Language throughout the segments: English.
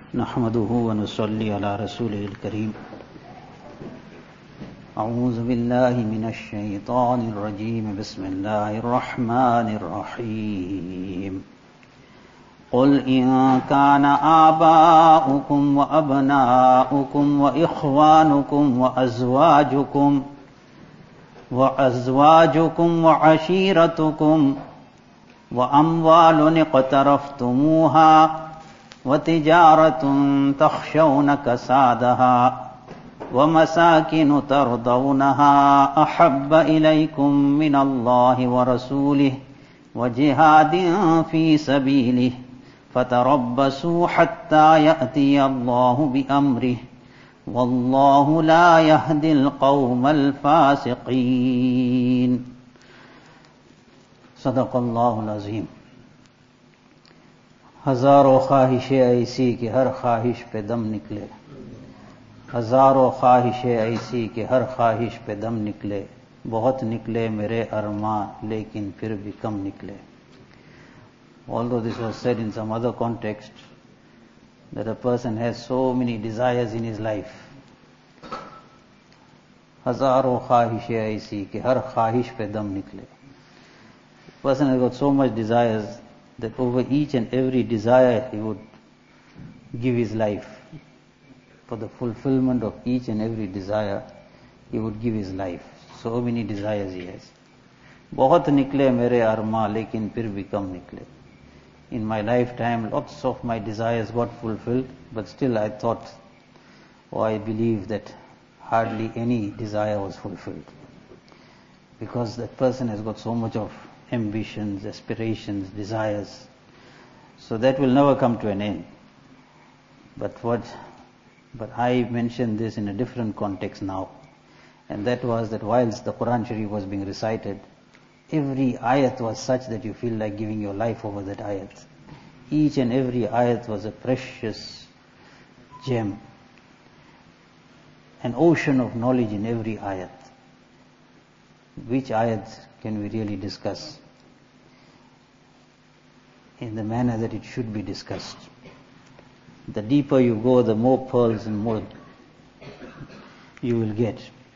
نحمده ونصلي على رسوله الكريم. أعوذ بالله من الشيطان الرجيم. بسم الله الرحمن الرحيم. قل إن كان آباؤكم وأبناؤكم وإخوانكم وأزواجكم وعشيرتكم وأموال اقترفتموها وتجارة تخشون كسادها ومساكن ترضونها أحب إليكم من الله ورسوله وجهاد في سبيله فتربصوا حتى يأتي الله بأمره والله لا يهدي القوم الفاسقين. صدق الله العظيم. हजारों ख्वाहिशें ऐसी कि हर ख्वाहिश पे दम निकले, हजारों ख्वाहिशें ऐसी कि हर ख्वाहिश पे दम निकले, बहुत निकले मेरे अरमां लेकिन फिर भी कम निकले. Although this was said in some other context, that a person has so many desires in his life. हजारों ख्वाहिशें ऐसी कि हर ख्वाहिश पे दम निकले. A person has got so much desires that over each and every desire he would give his life. For the fulfillment of each and every desire, he would give his life. So many desires he has. बहुत निकले मेरे अरमा लेकिन फिर भी कम निकले. In my lifetime, lots of my desires got fulfilled, but still I thought, or I believe that hardly any desire was fulfilled. Because that person has got so much of ambitions, aspirations, desires. So that will never come to an end. But I mentioned this in a different context now. And that was that whilst the Quran Sharif was being recited, every ayat was such that you feel like giving your life over that ayat. Each and every ayat was a precious gem. An ocean of knowledge in every ayat. Which ayat can we really discuss in the manner that it should be discussed? The deeper you go, the more pearls and more you will get.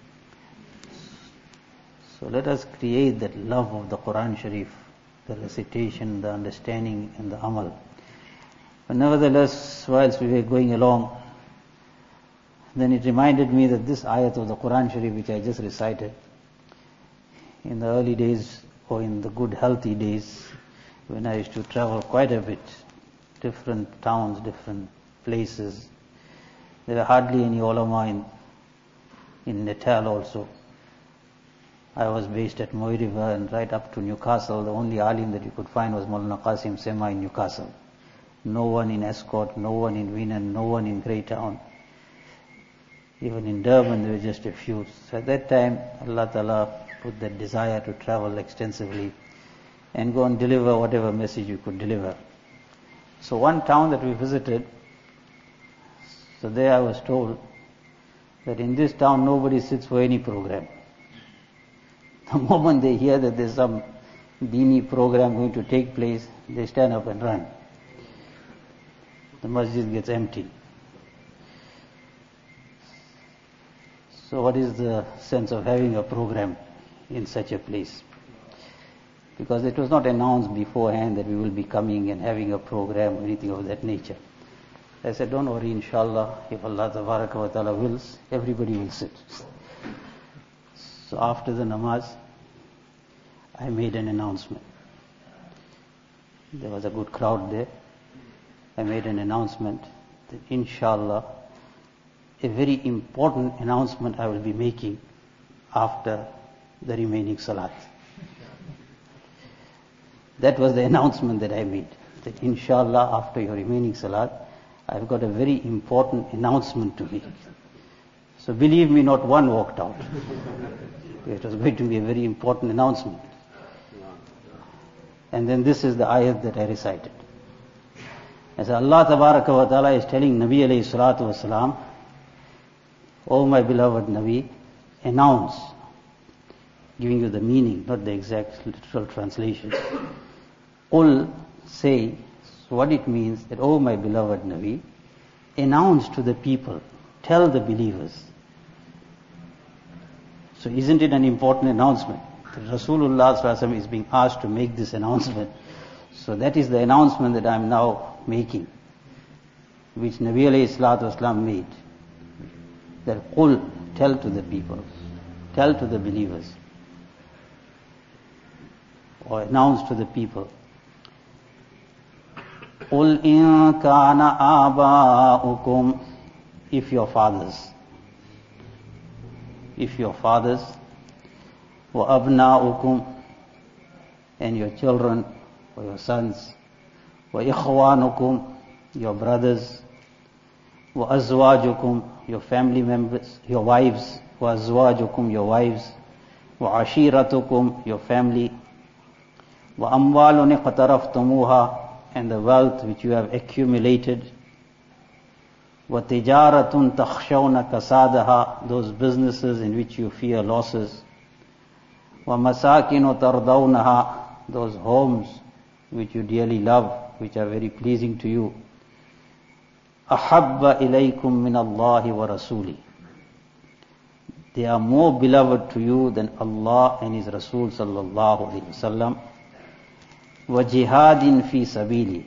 So let us create that love of the Quran Sharif, the recitation, the understanding and the amal. But nevertheless, whilst we were going along, then it reminded me that this ayat of the Quran Sharif which I just recited, in the early days or in the good healthy days when I used to travel quite a bit, different towns, different places. There were hardly any ulama in Natal also. I was based at Moy River and right up to Newcastle. The only alim that you could find was Maulana Qasim Sema in Newcastle. No one in Escort, no one in Winan, no one in Greytown. Even in Durban there were just a few. So at that time Allah Ta'ala put that desire to travel extensively and go and deliver whatever message you could deliver. So one town that we visited, so there I was told that in this town nobody sits for any program. The moment they hear that there's some dini program going to take place, they stand up and run. The masjid gets empty. So what is the sense of having a program in such a place? Because it was not announced beforehand that we will be coming and having a program or anything of that nature. I said, don't worry, inshallah, if Allah Tabaraka wa Ta'ala wills, everybody will sit. So after the namaz, I made an announcement. There was a good crowd there. I made an announcement that inshallah, a very important announcement I will be making after the remaining salat. That was the announcement that I made. That inshallah, after your remaining salat, I've got a very important announcement to make. So believe me, not one walked out. It was going to be a very important announcement. And then this is the ayat that I recited. As Allah Tabaraka wa Ta'ala is telling Nabi alayhi salatu wasalam, O my beloved Nabi, announce, giving you the meaning, not the exact literal translation. Qul, say, so what it means that, oh my beloved Nabi, announce to the people, tell the believers. So isn't it an important announcement? That Rasulullah sallallahu alaihi wasallam is being asked to make this announcement. So that is the announcement that I am now making, which Nabi alayhi salatu wasallam made. That Qul, tell to the people, tell to the believers, or announce to the people. Qul in kana aba'ukum, if your fathers, wa abna'ukum, and your children, or your sons, wa ikhwanukum, your brothers, wa azwajukum, your family members, your wives, wa azwajukum, your wives, wa ashiratukum, your family, wa amwalun iqtaraftumuha, and the wealth which you have accumulated, wa tijaratun takhshawna kasadaha, those businesses in which you fear losses, wa masakinu tardawnaha, those homes which you dearly love, which are very pleasing to you, ahabba ilaykum min Allahi wa rasuli, they are more beloved to you than Allah and His Rasul sallallahu alaihi wasallam, wa jihadin fi sabili,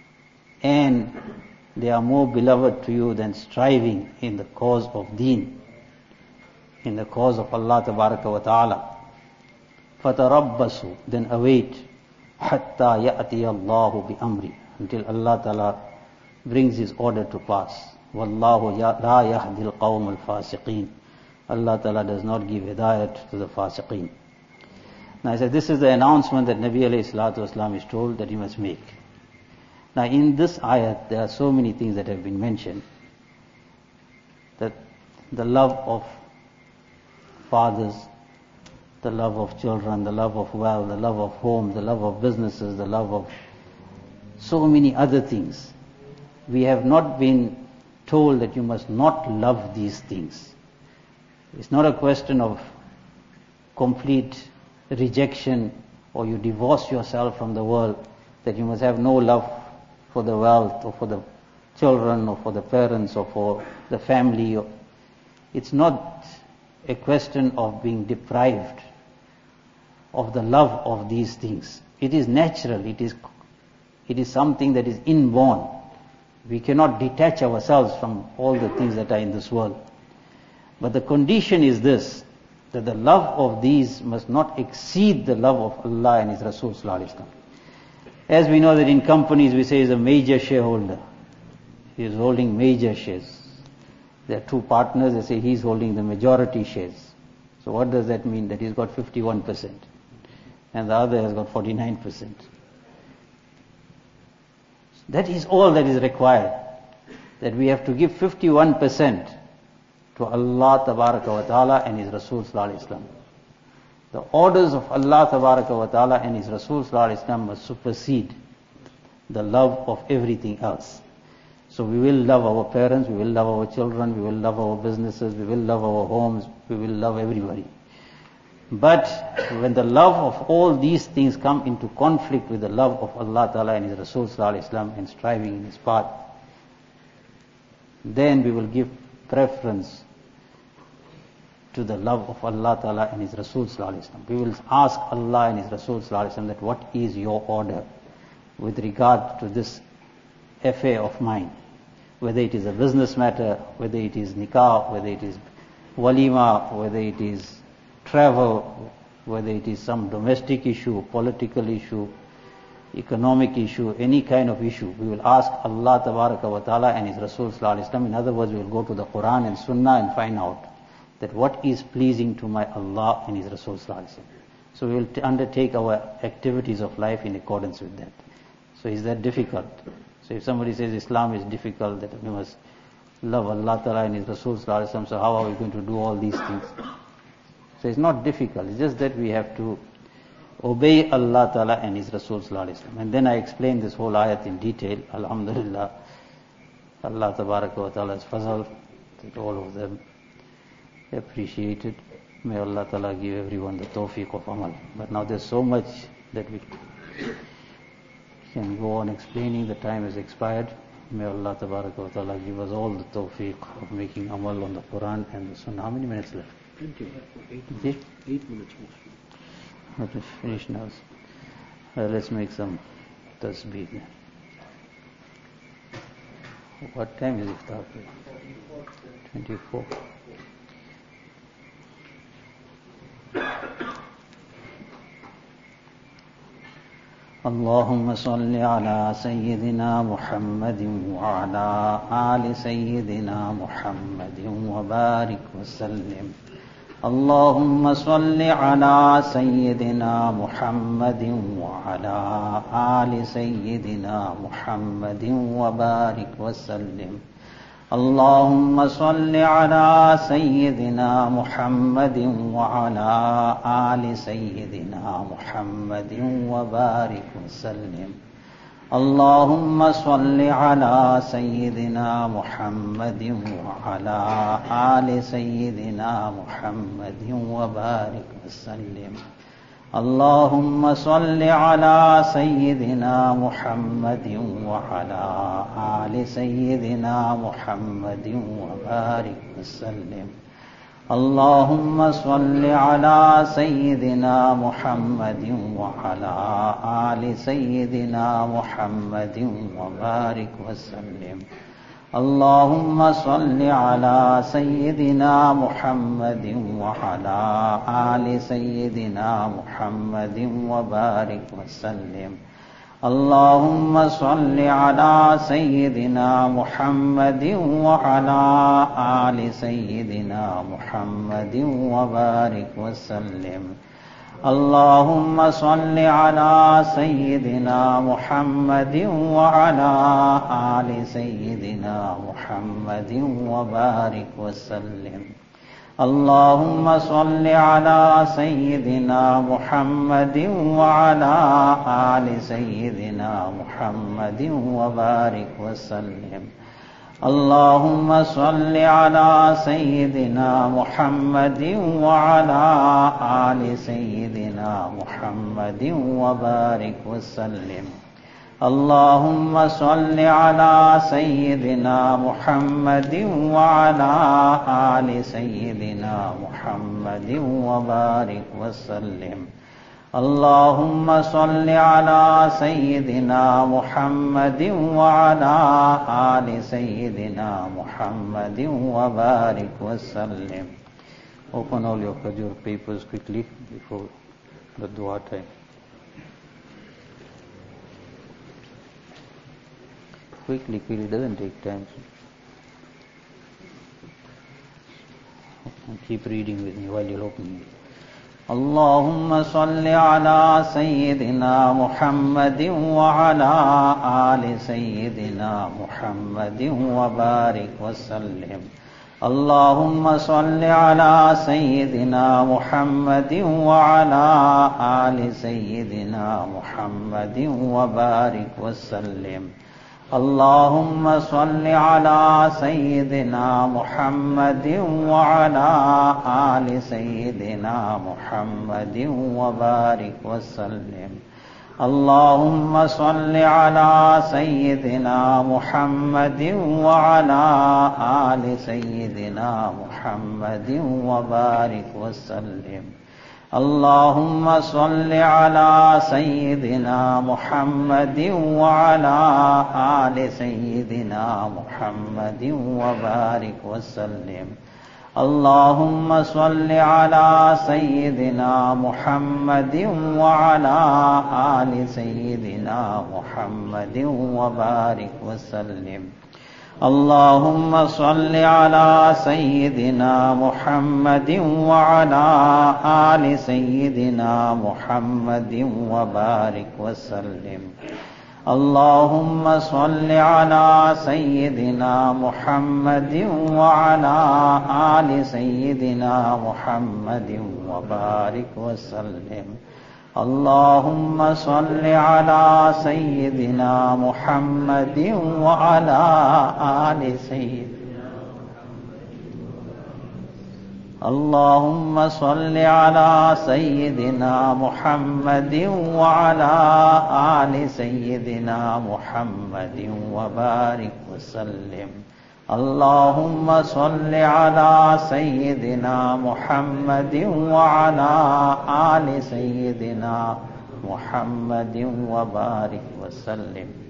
and they are more beloved to you than striving in the cause of deen, in the cause of Allah tabaraka wa ta'ala. Fatarabbasu, then await, hatta ya'ti Allahu bi amri, until Allah ta'ala brings His order to pass. Wallahu la yahdi al-qawm al-fasiqeen. Allah ta'ala does not give hidayat to the fasiqeen. Now I said, this is the announcement that Nabi alayhi salatu wasalam is told that he must make. Now in this ayat, there are so many things that have been mentioned. That the love of fathers, the love of children, the love of wealth, the love of home, the love of businesses, the love of so many other things. We have not been told that you must not love these things. It's not a question of complete rejection or you divorce yourself from the world, that you must have no love for the wealth or for the children or for the parents or for the family. It's not a question of being deprived of the love of these things. It is natural, it is something that is inborn. We cannot detach ourselves from all the things that are in this world. But the condition is this, that the love of these must not exceed the love of Allah and His Rasul sallallahu alaihi wasallam. As we know that in companies we say is a major shareholder. He is holding major shares. There are two partners, they say he's holding the majority shares. So what does that mean? That he's got 51% and the other has got 49%. That is all that is required. That we have to give 51% to Allah tabaraka wa ta'ala and His Rasul sallallahu alaihi wasallam. The orders of Allah tabaraka wa ta'ala and His Rasul sallallahu alaihi wasallam must supersede the love of everything else. So we will love our parents, we will love our children, we will love our businesses, we will love our homes, we will love everybody. But when the love of all these things come into conflict with the love of Allah Ta'ala and His Rasul sallallahu alaihi wasallam and striving in His path, then we will give preference to the love of Allah Ta'ala and His Rasul sallallahu alaihi wasallam. We will ask Allah and His Rasul sallallahu alaihi wasallam that what is your order with regard to this affair of mine, whether it is a business matter, whether it is nikah, whether it is walima, whether it is travel, whether it is some domestic issue, political issue, economic issue, any kind of issue. We will ask Allah tabaraka wa ta'ala and His Rasul sallallahu alaihi wasallam. In other words, we will go to the Quran and Sunnah and find out that what is pleasing to my Allah and His Rasul sallallahu alaihi wasallam. So we will undertake our activities of life in accordance with that. So is that difficult? So if somebody says Islam is difficult, that we must love Allah Ta'ala and His Rasul sallallahu alaihi wasallam, so how are we going to do all these things? So it's not difficult, it's just that we have to obey Allah Ta'ala and His Rasul sallallahu alaihi wasallam. And then I explained this whole ayat in detail. Alhamdulillah, Allah Tabaraka wa Ta'ala's fazal, that all of them appreciated. May Allah Ta'ala give everyone the tawfiq of amal. But now there's so much that we can go on explaining, the time has expired. May Allah Tabaraka wa Ta'ala give us all the tawfiq of making amal on the Quran and the Sunnah. How many minutes left? 8 minutes more. Let us finish now. Let's make some tasbih. What time is iftar? 24. اللهم صل على سيدنا محمد وعلى آل سيدنا محمد وبارك وسلم. اللهم صل على سيدنا محمد وعلى آل سيدنا محمد وبارك وسلم. اللهم صل على سيدنا محمد وعلى آل سيدنا محمد وبارك وسلم. اللهم صل على سيدنا محمد وعلى آل سيدنا محمد وبارك وسلم. اللهم صل على سيدنا محمد وعلى آل سيدنا محمد وبارك وسلم. اللهم صل على سيدنا محمد وعلى آل سيدنا محمد وبارك وسلم. اللهم صل على سيدنا محمد وعلى آل سيدنا محمد وبارك وسلم. اللهم صل على سيدنا محمد وعلى آل سيدنا محمد وبارك وسلم. اللهم صل على سيدنا محمد وعلى آل سيدنا محمد وبارك وسلم. اللهم صل على سيدنا محمد وعلى آل سيدنا محمد وبارك وسلم. اللهم صل على سيدنا محمد وعلى آل سيدنا محمد وبارك وسلم. اللهم صل على سيدنا محمد وعلى آل سيدنا محمد وبارك وسلم. اللهم صل على سيدنا محمد وعلى آل سيدنا محمد وبارك وسلم. Open all your Kajur papers quickly before the dua time. Quickly, it doesn't take time. Keep reading with me while you're opening it. اللهم صل على سيدنا محمد وعلى آل سيدنا محمد وبارك وسلم. اللهم صل على سيدنا محمد وعلى آل سيدنا محمد وبارك وسلم. اللهم صل على سيدنا محمد وعلى آل سيدنا محمد وبارك وسلم. اللهم صل على سيدنا محمد وعلى آل سيدنا محمد وبارك وسلم. اللهم صل على سيدنا محمد وعلى آل سيدنا محمد وبارك وسلم. اللهم صل على سيدنا محمد وعلى آل سيدنا محمد وبارك وسلم. اللهم صل على سيدنا محمد وعلى آل سيدنا محمد وبارك وسلم. اللهم صل على سيدنا محمد وعلى آل سيدنا محمد وبارك وسلم. اللهم صل على سيدنا محمد وعلى آل سيدنا. अल्लाहुम्मा सल्लि अला सय्यिदिना मुहम्मदिन व अला आलि सय्यिदिना मुहम्मदिन व बारिक व सल्लिम। अल्लाहुम्मा सल्लि अला सय्यिदिना मुहम्मदिन व अला आलि सय्यिदिना मुहम्मदिन व बारिक व सल्लिम।